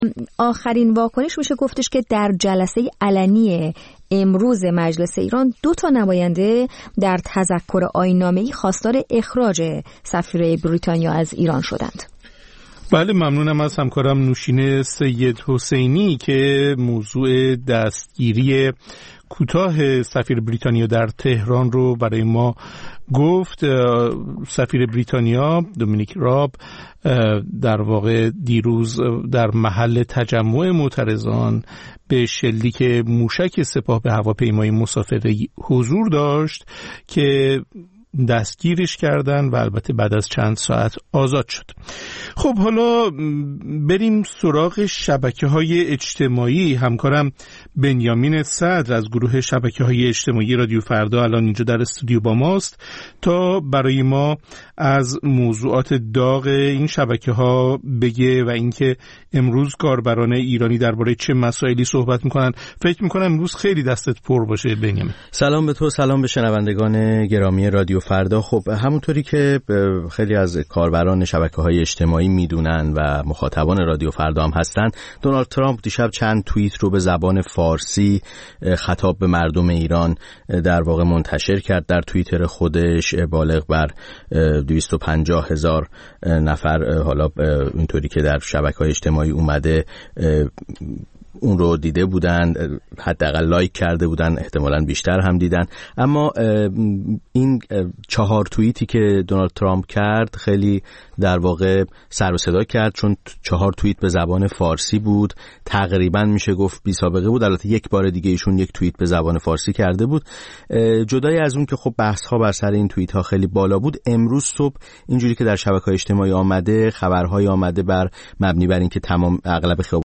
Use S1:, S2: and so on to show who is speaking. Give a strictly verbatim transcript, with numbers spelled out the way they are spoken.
S1: آخرین واکنش میشه گفتش که در جلسه علنی امروز مجلس ایران دو تا نماینده در تذکر آیین‌نامه‌ای خواستار اخراج سفیر بریتانیا از ایران شدند.
S2: بله، ممنونم از همکارم نوشین سید حسینی که موضوع دستگیری کوتاه سفیر بریتانیا در تهران رو برای ما گفت. سفیر بریتانیا دومینیک راب در واقع دیروز در محل تجمع معترضان به شلیک موشک سپاه به هواپیمای مسافری حضور داشت که دستگیرش کردن و البته بعد از چند ساعت آزاد شد. خب حالا بریم سراغ شبکه‌های اجتماعی. همکارم بنیامین صدر از گروه شبکه‌های اجتماعی رادیو فردا الان اینجا در استودیو با ماست تا برای ما از موضوعات داغ این شبکه‌ها بگه و اینکه امروز کاربران ایرانی درباره چه مسائلی صحبت می‌کنن. فکر می‌کنم امروز خیلی دستت پر باشه بنیامین.
S3: سلام به تو، سلام به شنوندگان گرامی رادیو فردا. خب همونطوری که خیلی از کاربران شبکه‌های اجتماعی میدونن و مخاطبان رادیو فردا هم هستن، دونالد ترامپ دیشب چند توییت رو به زبان فارسی خطاب به مردم ایران در واقع منتشر کرد در توییتر خودش. بالغ بر دویست و پنجاه هزار نفر حالا اینطوری که در شبکه‌های اجتماعی اومده اون رو دیده بودن، حداقل لایک کرده بودن، احتمالاً بیشتر هم دیدن. اما این چهار توییتی که دونالد ترامپ کرد خیلی در واقع سر و صدا کرد، چون چهار توییت به زبان فارسی بود. تقریباً میشه گفت بی سابقه بود. البته یک بار دیگه ایشون یک توییت به زبان فارسی کرده بود. جدای از اون که خب بحث ها بر سر این توییت ها خیلی بالا بود، امروز صبح اینجوری که در شبکه‌های اجتماعی آمده، خبرهای آمده بر مبنی بر اینکه تمام اغلب